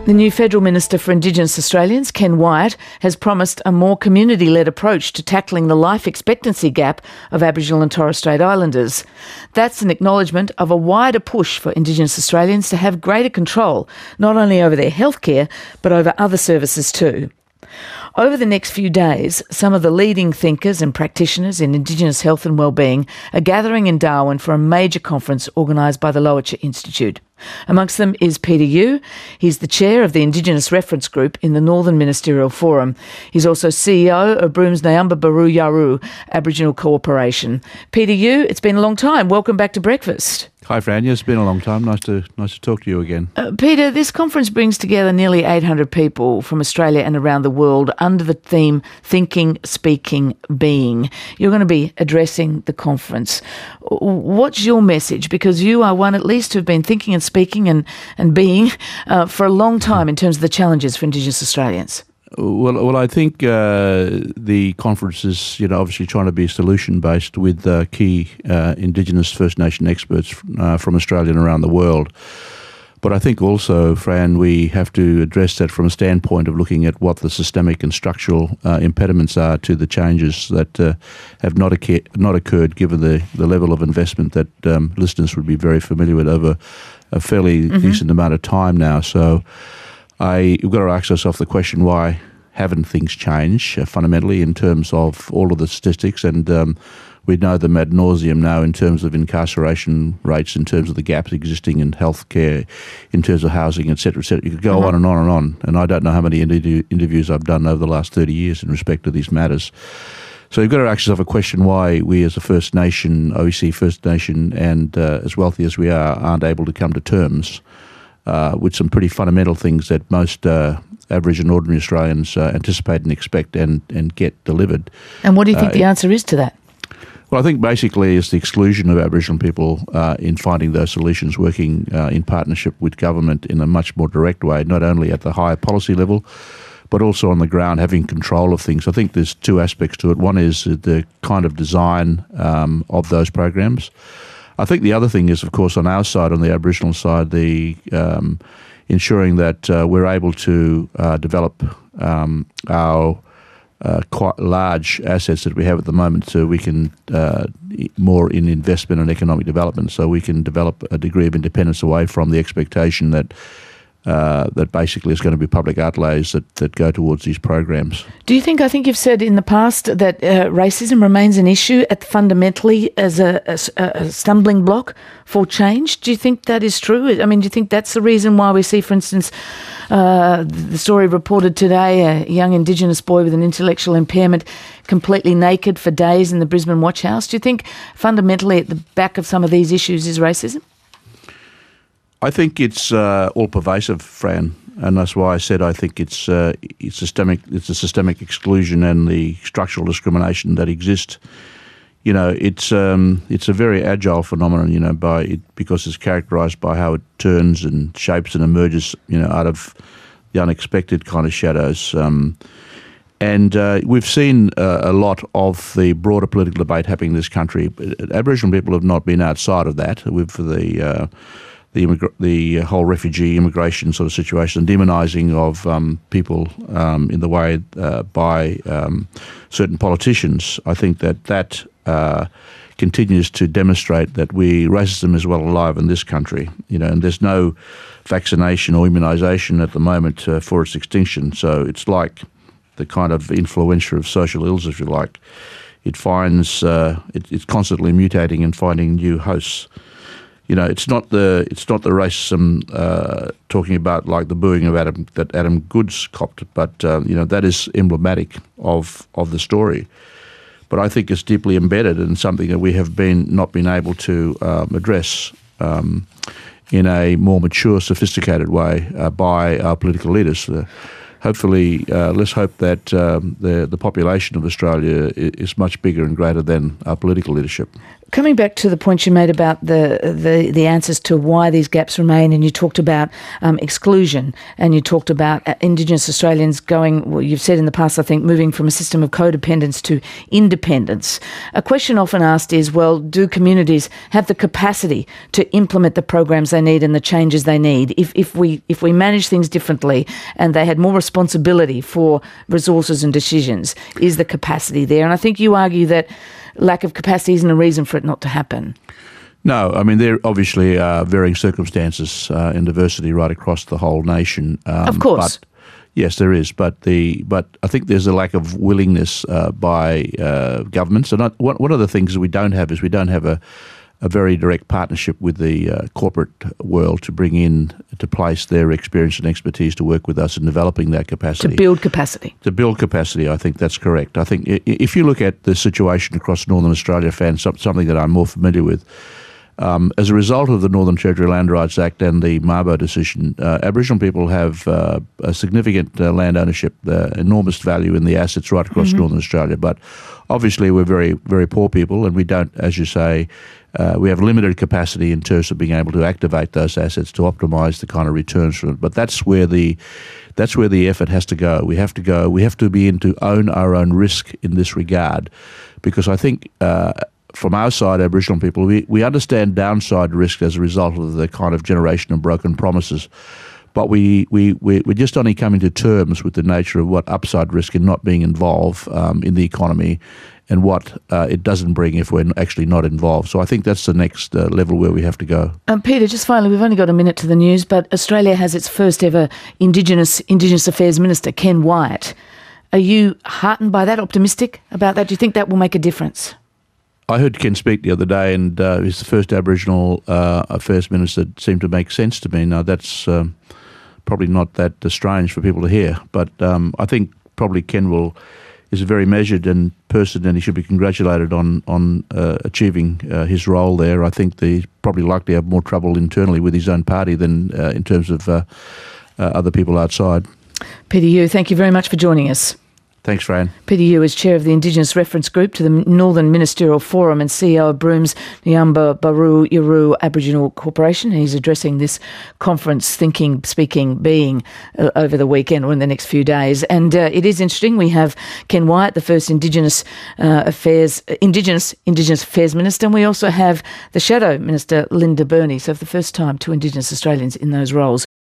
The new Federal Minister for Indigenous Australians, Ken Wyatt, has promised a more community-led approach to tackling the life expectancy gap of Aboriginal and Torres Strait Islanders. That's an acknowledgement of a wider push for Indigenous Australians to have greater control, not only over their healthcare, but over other services too. Over the next few days, some of the leading thinkers and practitioners in Indigenous health and wellbeing are gathering in Darwin for a major conference organised by the Lowitja Institute. Amongst them is Peter Yu. He's the chair of the Indigenous Reference Group in the Northern Ministerial Forum. He's also CEO of Broom's Nyamba Baru Yaru Aboriginal Cooperation. Peter Yu, it's been a long time. Welcome back to breakfast. Hi, Fran. Yeah, it's been a long time. Nice to talk to you again. Peter, this conference brings together nearly 800 people from Australia and around the world under the theme Thinking, Speaking, Being. You're going to be addressing the conference. What's your message? Because you are one at least who've been thinking and speaking and being for a long time in terms of the challenges for Indigenous Australians. Well, I think the conference is, obviously trying to be solution-based with key Indigenous First Nation experts from Australia and around the world. But I think also, Fran, we have to address that from a standpoint of looking at what the systemic and structural impediments are to the changes that have not occurred, given the level of investment that listeners would be very familiar with over a fairly decent amount of time now. So we've got to ask ourselves the question, why haven't things changed fundamentally in terms of all of the statistics? And we know them ad nauseum now in terms of incarceration rates, in terms of the gaps existing in healthcare, in terms of housing, et cetera, et cetera. You could go on and on and on. And I don't know how many interviews I've done over the last 30 years in respect to these matters. So you've got to ask yourself a question, why we as a First Nation, OEC First Nation, and as wealthy as we are, aren't able to come to terms with some pretty fundamental things that most average and ordinary Australians anticipate and expect and get delivered. And what do you think the answer is to that? Well, I think basically it's the exclusion of Aboriginal people in finding those solutions, working in partnership with government in a much more direct way, not only at the higher policy level, but also on the ground, having control of things. I think there's two aspects to it. One is the kind of design of those programs. I think the other thing is, of course, on our side, on the Aboriginal side, the ensuring that we're able to develop our quite large assets that we have at the moment, so we can more in investment and economic development, so we can develop a degree of independence away from the expectation that that basically is going to be public outlays that go towards these programs. Do you think, I think you've said in the past that racism remains an issue fundamentally as a stumbling block for change? Do you think that is true? I mean, do you think that's the reason why we see, for instance, the story reported today, a young Indigenous boy with an intellectual impairment completely naked for days in the Brisbane Watch House? Do you think fundamentally at the back of some of these issues is racism? I think it's all pervasive, Fran, and that's why I said I think it's systemic. It's a systemic exclusion and the structural discrimination that exists. It's a very agile phenomenon. Because it's characterised by how it turns and shapes and emerges, out of the unexpected kind of shadows. And we've seen a lot of the broader political debate happening in this country. Aboriginal people have not been outside of that with the whole refugee immigration sort of situation, demonising of people in the way by certain politicians. I think that continues to demonstrate that racism is well alive in this country, and there's no vaccination or immunisation at the moment for its extinction. So it's like the kind of influenza of social ills, if you like. It finds it's constantly mutating and finding new hosts. It's not the racism talking about like the booing of Adam Goodes copped, but that is emblematic of the story. But I think it's deeply embedded in something that we have not been able to address in a more mature, sophisticated way by our political leaders. Hopefully, let's hope that the population of Australia is much bigger and greater than our political leadership. Coming back to the point you made about the answers to why these gaps remain, and you talked about exclusion, and you talked about Indigenous Australians going, well, you've said in the past, I think, moving from a system of codependence to independence. A question often asked is, well, do communities have the capacity to implement the programs they need and the changes they need? If we manage things differently and they had more responsibility for resources and decisions, is the capacity there? And I think you argue that lack of capacity isn't a reason for it not to happen. No, I mean, there obviously are varying circumstances in diversity right across the whole nation. Of course. But yes, there is. But I think there's a lack of willingness by governments. And one of the things we don't have is we don't have a very direct partnership with the corporate world to bring in to place their experience and expertise to work with us in developing that capacity. To build capacity. To build capacity, I think that's correct. I think if you look at the situation across Northern Australia, something that I'm more familiar with, as a result of the Northern Territory Land Rights Act and the Mabo decision, Aboriginal people have a significant land ownership, enormous value in the assets right across Northern Australia. But obviously we're very, very poor people, and we don't, as you say, we have limited capacity in terms of being able to activate those assets to optimise the kind of returns from it. But that's where the effort has to go. We have to begin to own our own risk in this regard, because I think from our side, Aboriginal people, we understand downside risk as a result of the kind of generation of broken promises. But we're just only coming to terms with the nature of what upside risk in not being involved in the economy, and what it doesn't bring if we're actually not involved. So I think that's the next level where we have to go. Peter, just finally, we've only got a minute to the news, but Australia has its first ever Indigenous Affairs Minister, Ken Wyatt. Are you heartened by that, optimistic about that? Do you think that will make a difference? I heard Ken speak the other day, and he's the first Aboriginal Affairs Minister that seemed to make sense to me. Now, that's probably not that strange for people to hear, but I think probably Ken is a very measured person, and he should be congratulated on achieving his role there. I think he's probably likely to have more trouble internally with his own party than in terms of other people outside. Peter Yu, thank you very much for joining us. Thanks, Fran. Peter Yu is chair of the Indigenous Reference Group to the Northern Ministerial Forum and CEO of Broom's Nyamba Baru Yuru Aboriginal Corporation. He's addressing this conference, Thinking, Speaking, Being, over the weekend or in the next few days. And it is interesting. We have Ken Wyatt, the first Indigenous Affairs Minister, and we also have the Shadow Minister, Linda Burney. So for the first time, two Indigenous Australians in those roles.